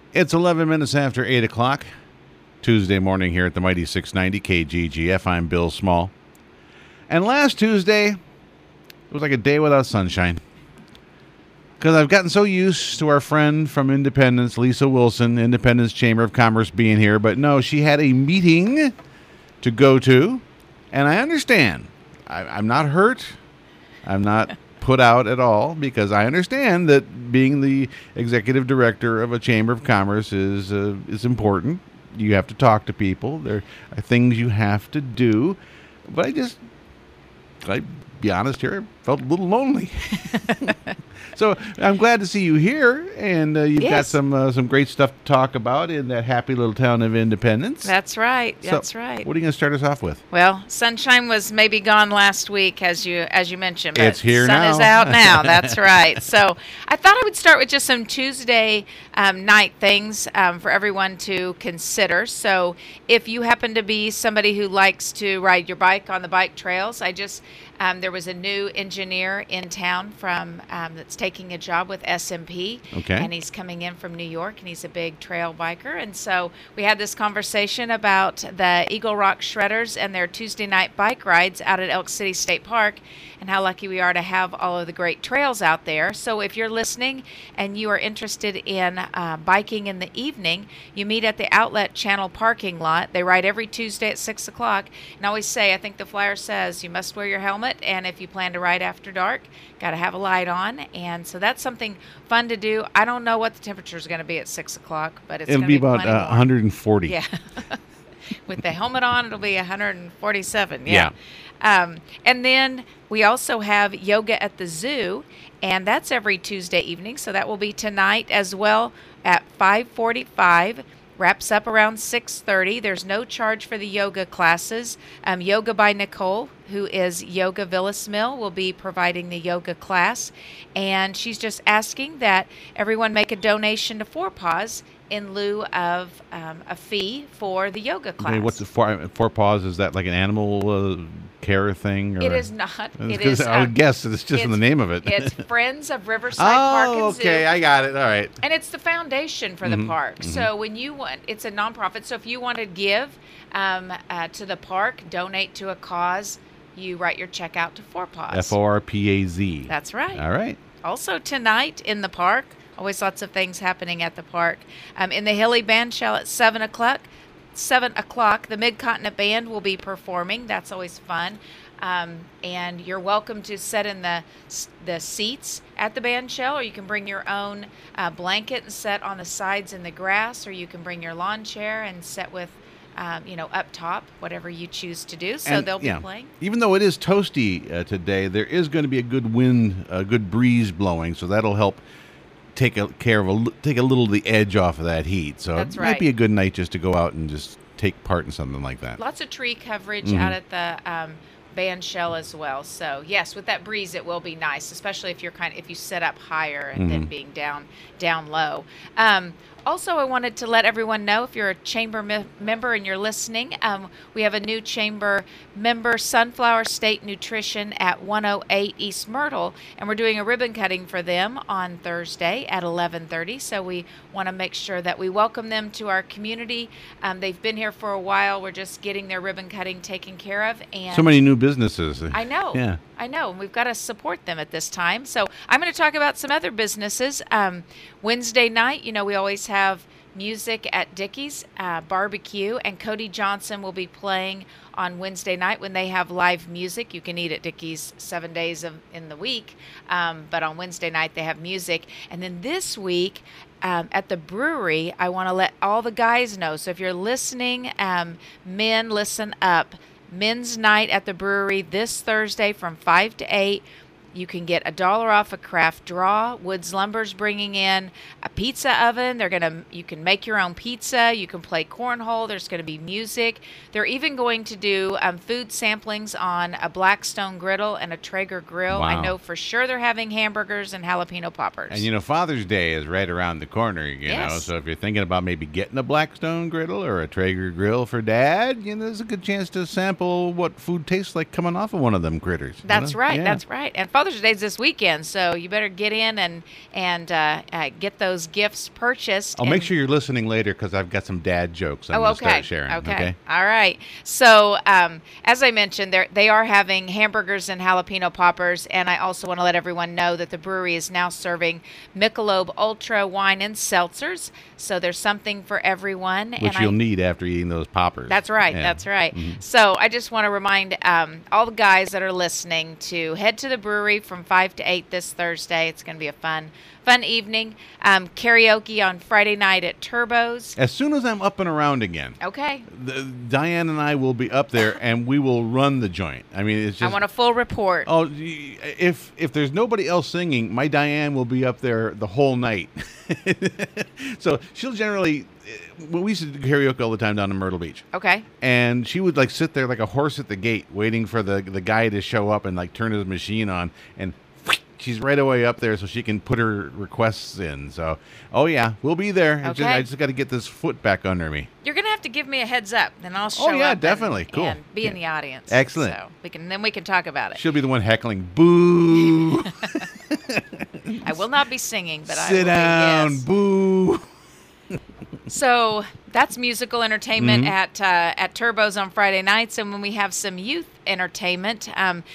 It's 11 minutes after 8 o'clock, Tuesday morning here at the Mighty 690 KGGF. I'm Bill Small. And last Tuesday, it was like a day without sunshine. Because I've gotten so used to our friend from Independence, Lisa Wilson, Independence Chamber of Commerce, being here. But no, she had a meeting to go to. And I understand. I'm not hurt. I'm not put out at all, because I understand that being the executive director of a chamber of commerce is important. You have to talk to people. There are things you have to do. But I'd be honest here, I felt a little lonely. So I'm glad to see you here, and you've got some great stuff to talk about in that happy little town of Independence. That's right. That's So, right. What are you going to start us off with? Well, sunshine was maybe gone last week, as you mentioned, but It's here sun now. is out now. That's right. So I thought I would start with just some Tuesday night things for everyone to consider. So if you happen to be somebody who likes to ride your bike on the bike trails, there was a new engineer in town from that's taking a job with SMP, Okay. and he's coming in from New York, and he's a big trail biker. And so we had this conversation about the Eagle Rock Shredders and their Tuesday night bike rides out at Elk City State Park, and how lucky we are to have all of the great trails out there. So if you're listening and you are interested in biking in the evening, you meet at the Outlet Channel parking lot. They ride every Tuesday at 6 o'clock. And I always say, I think the flyer says, you must wear your helmet, and if you plan to ride after dark, got to have a light on. And so that's something fun to do. I don't know what the temperature is going to be at 6 o'clock, but it's It'll going to be be about plenty warm. 140. Yeah. With the helmet on, it'll be 147. Yeah. And then we also have yoga at the zoo, and that's every Tuesday evening. So that will be tonight as well at 5:45. Wraps up around 6:30. There's no charge for the yoga classes. Yoga by Nicole, who is Yoga Villas Mill, will be providing the yoga class. And she's just asking that everyone make a donation to Four Paws in lieu of a fee for the yoga class. Okay, what's the four paws? Is that like an animal care thing? Or? It is not. It Because is. I would guess it's just in the name of it. It's Friends of Riverside Park and Zoo. okay, I got it. All right. And it's the foundation for the park. mhm. So when you want, it's a nonprofit. So if you want to give to the park, donate to a cause, you write your check out to Four Paws. FORPAZ. That's right. All right. Also tonight in the park, always lots of things happening at the park. In the Hilly Band Shell at 7 o'clock. 7 o'clock, the Mid-Continent Band will be performing. That's always fun. And you're welcome to sit in the seats at the band shell, or you can bring your own blanket and sit on the sides in the grass, or you can bring your lawn chair and sit with, up top, whatever you choose to do. So And, they'll be yeah, playing. Even though it is toasty today, there is going to be a good wind, a good breeze blowing, so that'll help take a little of the edge off of that heat. So That's it might right. be a good night just to go out and just take part in something like that. Lots of tree coverage out at the band shell as well. So yes, with that breeze, it will be nice, especially if you sit up higher and then being down low. Also, I wanted to let everyone know, if you're a chamber member and you're listening, we have a new chamber member, Sunflower State Nutrition at 108 East Myrtle, and we're doing a ribbon cutting for them on Thursday at 11:30. So we want to make sure that we welcome them to our community. They've been here for a while. We're just getting their ribbon cutting taken care of. And So many new businesses. I know. Yeah. I know. And we've got to support them at this time. So I'm going to talk about some other businesses. Wednesday night, we always have music at Dickey's Barbecue, and Cody Johnson will be playing on Wednesday night when they have live music. You can eat at Dickey's 7 days in the week, but on Wednesday night they have music. And then this week at the brewery, I want to let all the guys know. So if you're listening, men, listen up. Men's night at the brewery this Thursday from 5 to 8. You can get $1 off a craft draw. Woods Lumber's bringing in a pizza oven. You can make your own pizza. You can play cornhole. There's going to be music. They're even going to do food samplings on a Blackstone griddle and a Traeger grill. Wow. I know for sure they're having hamburgers and jalapeno poppers. And Father's Day is right around the corner, Yes. So if you're thinking about maybe getting a Blackstone griddle or a Traeger grill for Dad, there's a good chance to sample what food tastes like coming off of one of them critters. That's right. Yeah. That's right. And Father's Mother's Day's this weekend, so you better get in and get those gifts purchased. I'll make sure you're listening later because I've got some dad jokes I'm going to start sharing. Okay. All right. So as I mentioned, they are having hamburgers and jalapeno poppers, and I also want to let everyone know that the brewery is now serving Michelob Ultra wine and seltzers. So there's something for everyone. Which you'll need after eating those poppers. That's right. Yeah. That's right. Mm-hmm. So I just want to remind all the guys that are listening to head to the brewery from 5 to 8 this Thursday. It's going to be a fun evening. Karaoke on Friday night at Turbo's. As soon as I'm up and around again. Okay. Diane and I will be up there, and we will run the joint. I mean, it's just... I want a full report. Oh, if there's nobody else singing, my Diane will be up there the whole night. So she'll generally... We used to do karaoke all the time down in Myrtle Beach. Okay. And she would like sit there like a horse at the gate waiting for the guy to show up and like turn his machine on, and she's right away up there so she can put her requests in. So, oh yeah, we'll be there. Okay. I just got to get this foot back under me. You're going to have to give me a heads up, then I'll show up. Oh yeah, definitely. Cool. And be in the audience. Excellent. So we can talk about it. She'll be the one heckling, boo. I will not be singing, but Sit I will down, be, yes. boo. So that's musical entertainment at Turbo's on Friday nights, and when we have some youth entertainment,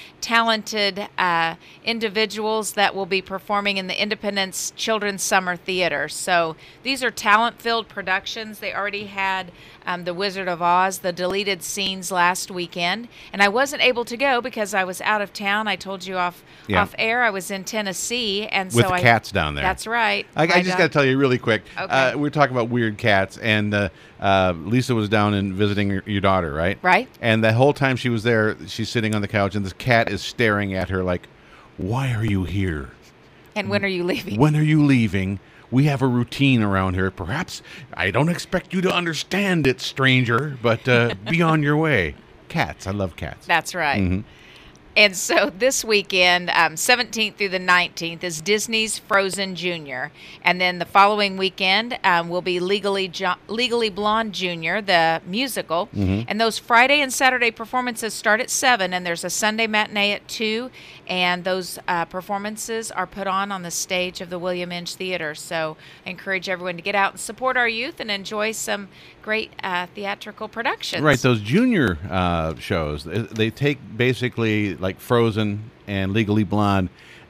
talented individuals that will be performing in the Independence Children's Summer Theater. So these are talent-filled productions. They already had The Wizard of Oz, the deleted scenes last weekend, and I wasn't able to go because I was out of town. I told you off air I was in Tennessee, and with the cats down there. That's right. I just got to tell you really quick. Okay. We're talking about weird cats, and Lisa was down and visiting your daughter, right? Right. And the whole time she was there, she's sitting on the couch, and this cat is staring at her like, "Why are you here? And when are you leaving? When are you leaving? We have a routine around here. Perhaps I don't expect you to understand it, stranger, but be on your way." Cats. I love cats. That's right. Mm-hmm. And so this weekend, 17th through the 19th, is Disney's Frozen Junior. And then the following weekend will be Legally Blonde Junior, the musical. Mm-hmm. And those Friday and Saturday performances start at 7, and there's a Sunday matinee at 2. And those performances are put on the stage of the William Inge Theater. So I encourage everyone to get out and support our youth and enjoy some great theatrical productions. Right, those junior shows, they take basically like Frozen and Legally Blonde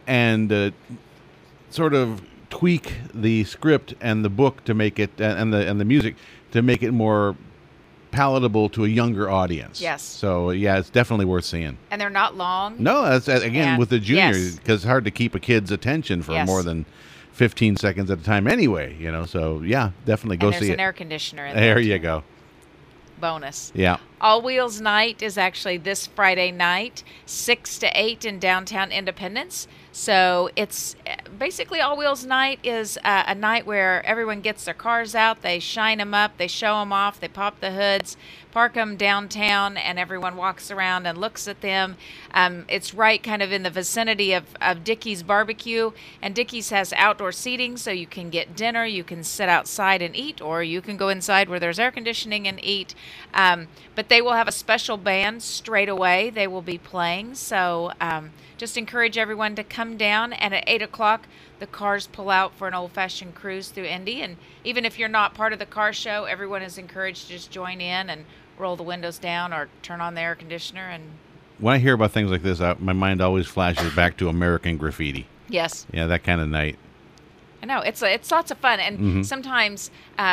and sort of tweak the script and the book to make it, and the music to make it more palatable to a younger audience. Yes. So yeah, it's definitely worth seeing. And they're not long. No, that's again with the junior, Yes. because it's hard to keep a kid's attention for Yes. more than 15 seconds at a time anyway, So yeah, definitely go And see there's it. an air conditioner in There there. you go. Bonus. Yeah. All Wheels Night is actually this Friday night, 6 to 8 in downtown Independence. So it's basically All Wheels Night is a night where everyone gets their cars out, they shine them up, they show them off, they pop the hoods, park them downtown, and everyone walks around and looks at them. It's right kind of in the vicinity of Dickey's Barbecue, and Dickey's has outdoor seating, so you can get dinner, you can sit outside and eat, or you can go inside where there's air conditioning and eat. But they will have a special band straight away. They will be playing, so just encourage everyone to come down, and at 8 o'clock, the cars pull out for an old-fashioned cruise through Indy. And even if you're not part of the car show, everyone is encouraged to just join in and roll the windows down or turn on the air conditioner. And When I hear about things like this, my mind always flashes back to American Graffiti. yes, Yeah, that kind of night. I know it's lots of fun, and sometimes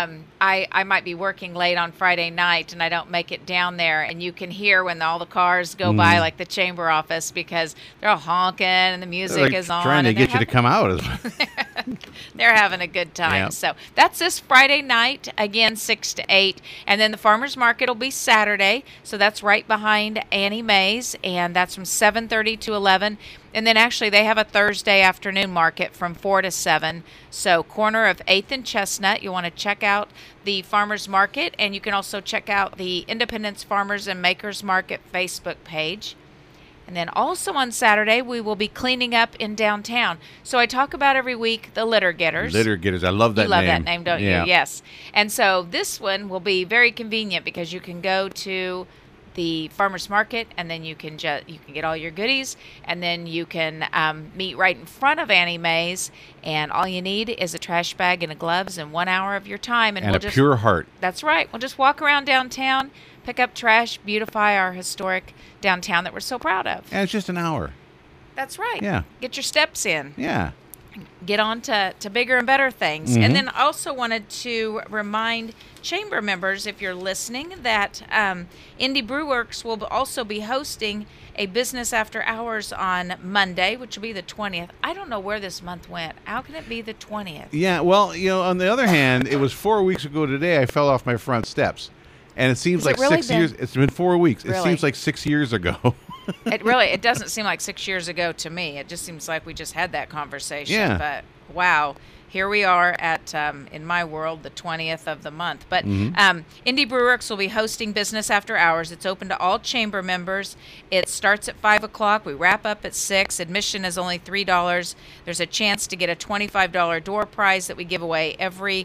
I might be working late on Friday night and I don't make it down there, and you can hear when all the cars go by, like the chamber office, because they're all honking and the music Like is on. trying to and get you to come out. They're having a good time. Yeah. So that's this Friday night, again, 6 to 8. And then the farmer's market will be Saturday. So that's right behind Annie Mae's, and that's from 7:30 to 11. And then actually they have a Thursday afternoon market from 4 to 7. So corner of 8th and Chestnut. You'll want to check out the farmer's market, and you can also check out the Independence Farmers and Makers Market Facebook page. And then also on Saturday, we will be cleaning up in downtown. So I talk about every week the litter getters. Litter getters. I love that You love name. that name, don't Yeah. you? Yes. And so this one will be very convenient because you can go to the farmers market, and then you can get all your goodies, and then you can meet right in front of Annie Mae's, and all you need is a trash bag and a gloves and 1 hour of your time, and we'll pure heart. That's right. We'll just walk around downtown, pick up trash, beautify our historic downtown that we're so proud of. And it's just an hour. That's right. Yeah. Get your steps in. Yeah. Get on to bigger and better things. And then also wanted to remind chamber members, if you're listening, that Indie Brewworks will also be hosting a business after hours on Monday, which will be the 20th. I don't know where this month went. How can it be the 20th? Yeah, well, on the other hand, it was 4 weeks ago today I fell off my front steps. And it seems like 6 years. It's been 4 weeks. It seems like 6 years ago. It doesn't seem like 6 years ago to me. It just seems like we just had that conversation. Yeah. But wow, here we are at, in my world, the 20th of the month. But Indie Brewworks will be hosting Business After Hours. It's open to all chamber members. It starts at 5 o'clock. We wrap up at 6. Admission is only $3. There's a chance to get a $25 door prize that we give away every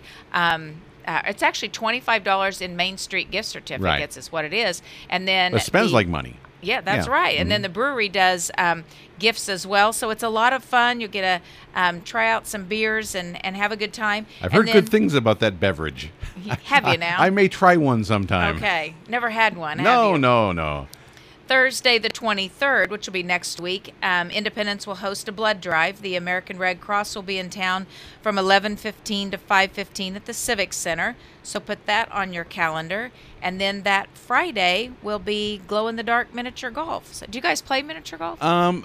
it's actually $25 in Main Street gift certificates is what it is. And then it spends like money. Yeah, that's right. And then the brewery does gifts as well. So it's a lot of fun. You'll get to try out some beers and have a good time. I've heard good things about that beverage. Have you now? I may try one sometime. Okay. Never had one, No, have you? no. Thursday the 23rd, which will be next week, Independence will host a blood drive. The American Red Cross will be in town from 11:15 to 5:15 at the Civic Center. So put that on your calendar. And then that Friday will be glow-in-the-dark miniature golf. So, do you guys play miniature golf?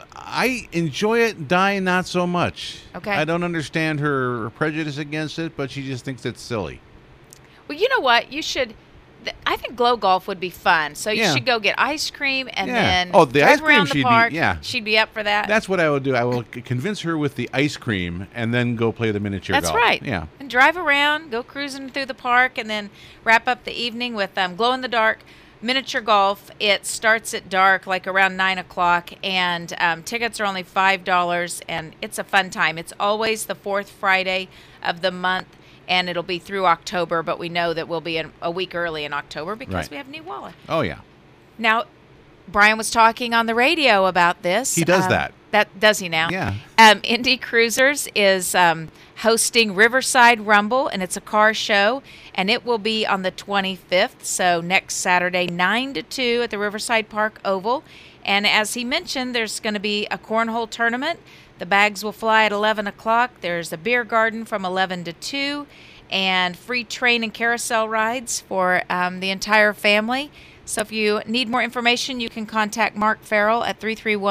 I enjoy it. Di, not so much. Okay. I don't understand her prejudice against it, but she just thinks it's silly. Well, you know what? You should... I think glow golf would be fun. So you should go get ice cream and then the drive ice cream around the park. She'd be up for that. That's what I will do. I will convince her with the ice cream and then go play the miniature golf. That's right. Yeah. And drive around, go cruising through the park, and then wrap up the evening with glow-in-the-dark miniature golf. It starts at dark, like around 9 o'clock, and tickets are only $5, and it's a fun time. It's always the fourth Friday of the month. And it'll be through October, but we know that we'll be a week early in October because we have Neewalla. Oh, yeah. Now, Brian was talking on the radio about this. He does that. Does he now? Yeah. Indie Cruisers is hosting Riverside Rumble, and it's a car show, and it will be on the 25th, so next Saturday, 9 to 2 at the Riverside Park Oval. And as he mentioned, there's going to be a cornhole tournament. The bags will fly at 11 o'clock. There's a beer garden from 11 to 2 and free train and carousel rides for the entire family. So if you need more information, you can contact Mark Farrell at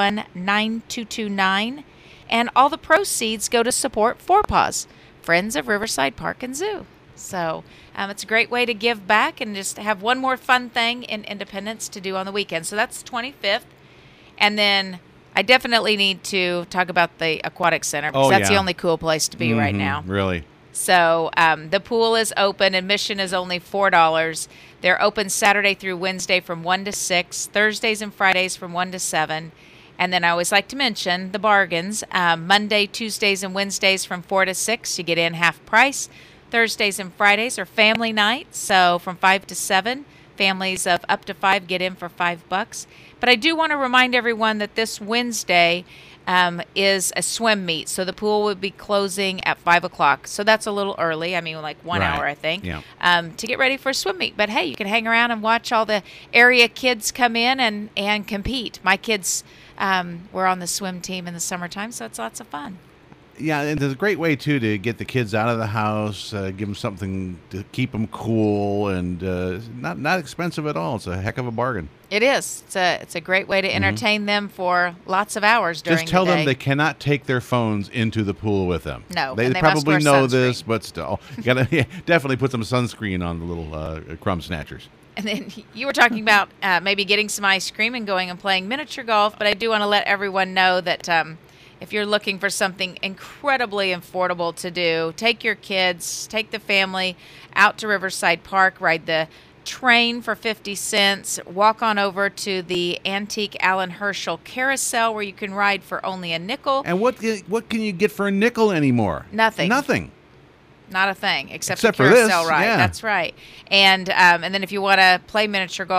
331-9229. And all the proceeds go to support Four Paws, Friends of Riverside Park and Zoo. So it's a great way to give back and just have one more fun thing in Independence to do on the weekend. So that's the 25th. And then I definitely need to talk about the Aquatic Center because that's the only cool place to be right now. Really? So the pool is open. Admission is only $4. They're open Saturday through Wednesday from 1 to 6, Thursdays and Fridays from 1 to 7. And then I always like to mention the bargains. Monday, Tuesdays, and Wednesdays from 4 to 6, you get in half price. Thursdays and Fridays are family night, so from 5 to 7. Families of up to 5 get in for $5. But I do want to remind everyone that this Wednesday is a swim meet. So the pool will be closing at 5 o'clock. So that's a little early. I mean, like 1 hour, I think, to get ready for a swim meet. But, hey, you can hang around and watch all the area kids come in and compete. My kids were on the swim team in the summertime, so it's lots of fun. Yeah, and it's a great way, too, to get the kids out of the house, give them something to keep them cool, and not expensive at all. It's a heck of a bargain. It is. It's a great way to entertain them for lots of hours during the day. Just tell them they cannot take their phones into the pool with them. No, they probably know this, but still. You got to definitely put some sunscreen on the little crumb snatchers. And then you were talking about maybe getting some ice cream and going and playing miniature golf, but I do want to let everyone know that if you're looking for something incredibly affordable to do, take your kids, take the family out to Riverside Park, ride the train for 50 cents, walk on over to the antique Alan Herschel carousel where you can ride for only a nickel. And what can you get for a nickel anymore? Nothing. Nothing. Not a thing, except the for carousel this, ride. yeah. That's right. And then if you want to play miniature golf,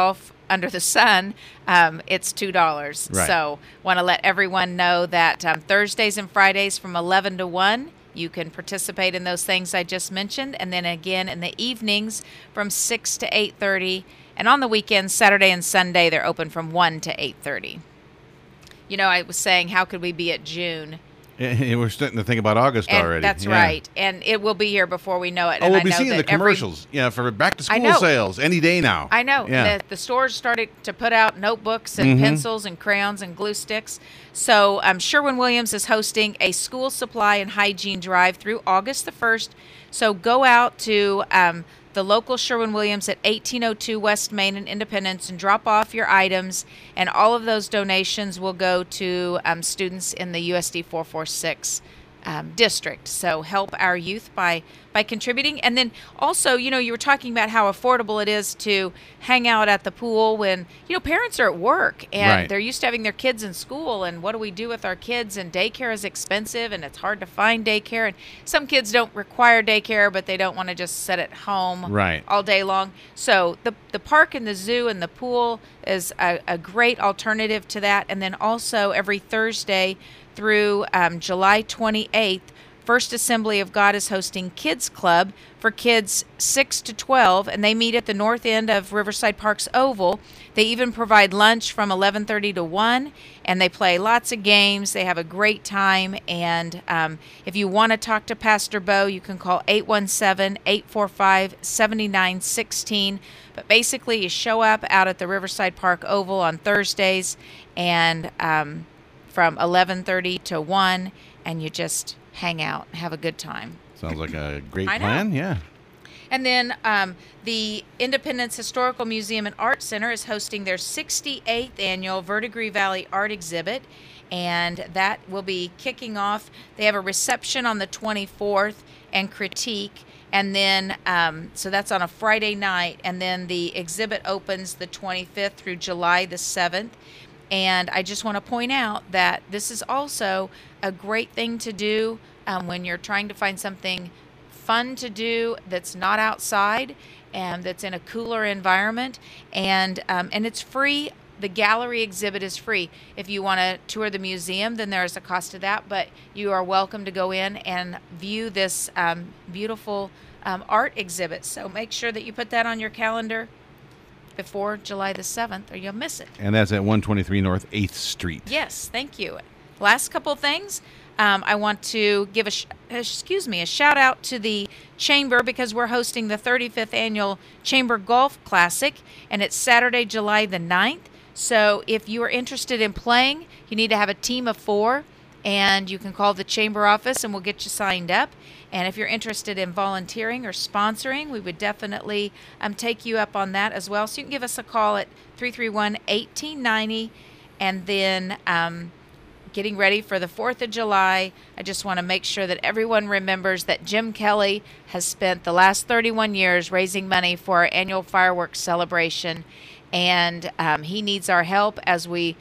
under the sun, it's $2. Right. So want to let everyone know that Thursdays and Fridays from 11 to 1, you can participate in those things I just mentioned. And then again in the evenings from 6 to 8:30. And on the weekends, Saturday and Sunday, they're open from 1 to 8:30. You know, I was saying, how could we be at June? We're starting to think about August And already. that's Yeah. right. And it will be here before we know it. Oh, and we'll I be know seeing the that commercials. For back to I school know. sales any day now. I know. Yeah. The stores started to put out notebooks and pencils and crayons and glue sticks. So Sherwin-Williams is hosting a school supply and hygiene drive through August the 1st. So go out to the local Sherwin-Williams at 1802 West Main in Independence and drop off your items. And all of those donations will go to students in the USD 446 district. So help our youth by contributing. And then also, you were talking about how affordable it is to hang out at the pool when, parents are at work and Right. they're used to having their kids in school. And what do we do with our kids? And daycare is expensive and it's hard to find daycare. And some kids don't require daycare, but they don't want to just sit at home Right. all day long. So the park and the zoo and the pool is a great alternative to that. And then also every Thursday through July 28th, First Assembly of God is hosting Kids Club for kids 6 to 12, and they meet at the north end of Riverside Park's Oval. They even provide lunch from 11:30 to 1, and they play lots of games. They have a great time, and if you want to talk to Pastor Bo, you can call 817-845-7916. But basically, you show up out at the Riverside Park Oval on Thursdays, and from 11:30 to 1, and you just hang out and have a good time. Sounds like a great I know. plan. Yeah. And then the Independence Historical Museum and Art Center is hosting their 68th annual Verdigris Valley Art Exhibit, and that will be kicking off. They have a reception on the 24th and critique, and then so that's on a Friday night, and then the exhibit opens the 25th through July the 7th. And I just want to point out that this is also a great thing to do when you're trying to find something fun to do that's not outside and that's in a cooler environment. And it's free. The gallery exhibit is free. If you want to tour the museum, then there's a cost to that. But you are welcome to go in and view this beautiful art exhibit. So make sure that you put that on your calendar before July the 7th or you'll miss it. And that's at 123 North 8th Street. Yes, thank you. Last couple things, I want to give a shout out to the Chamber because we're hosting the 35th annual Chamber Golf Classic, and it's Saturday, July the 9th. So if you are interested in playing, you need to have a team of 4, and you can call the Chamber office and we'll get you signed up. And if you're interested in volunteering or sponsoring, we would definitely take you up on that as well. So you can give us a call at 331-1890. And then getting ready for the 4th of July, I just want to make sure that everyone remembers that Jim Kelly has spent the last 31 years raising money for our annual fireworks celebration. And he needs our help as he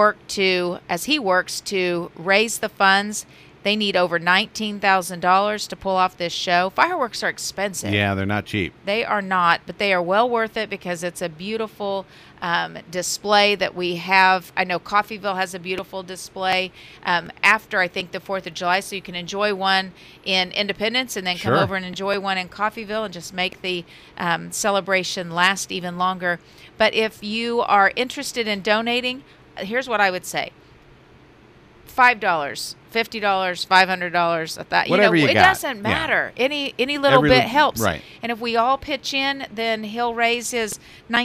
works to raise the funds. They need over $19,000 to pull off this show. Fireworks are expensive. Yeah, they're not cheap. They are not, but they are well worth it because it's a beautiful display that we have. I know Coffeyville has a beautiful display after, I think, the 4th of July, so you can enjoy one in Independence and then come Sure. over and enjoy one in Coffeyville and just make the celebration last even longer. But if you are interested in donating, here's what I would say. $5, $50, $500, Whatever you it got. doesn't matter. Any little Every bit little- helps. right. And if we all pitch in, then he'll raise his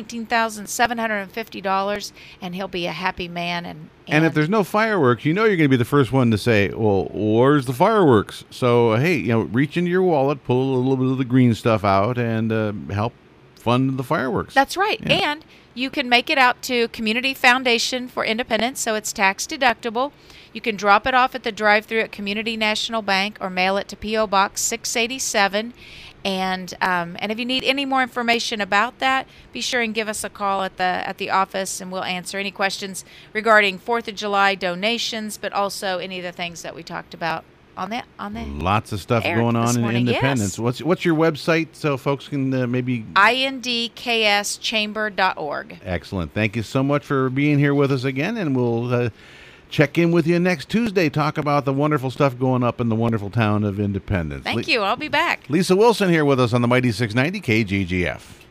$19,750, and he'll be a happy man. And if there's no fireworks, you're going to be the first one to say, well, where's the fireworks? So, hey, reach into your wallet, pull a little bit of the green stuff out, and help fund the fireworks. That's right. Yeah. And you can make it out to Community Foundation for Independence, so it's tax deductible. You can drop it off at the drive-thru at Community National Bank or mail it to P.O. Box 687. And if you need any more information about that, be sure and give us a call at the office, and we'll answer any questions regarding 4th of July donations, but also any of the things that we talked about. on the Lots of stuff air going this on morning, in Independence. yes. What's your website so folks can maybe... indkschamber.org. Excellent. Thank you so much for being here with us again, and we'll check in with you next Tuesday, talk about the wonderful stuff going up in the wonderful town of Independence. Thank you. I'll be back. Lisa Wilson here with us on the Mighty 690 KGGF.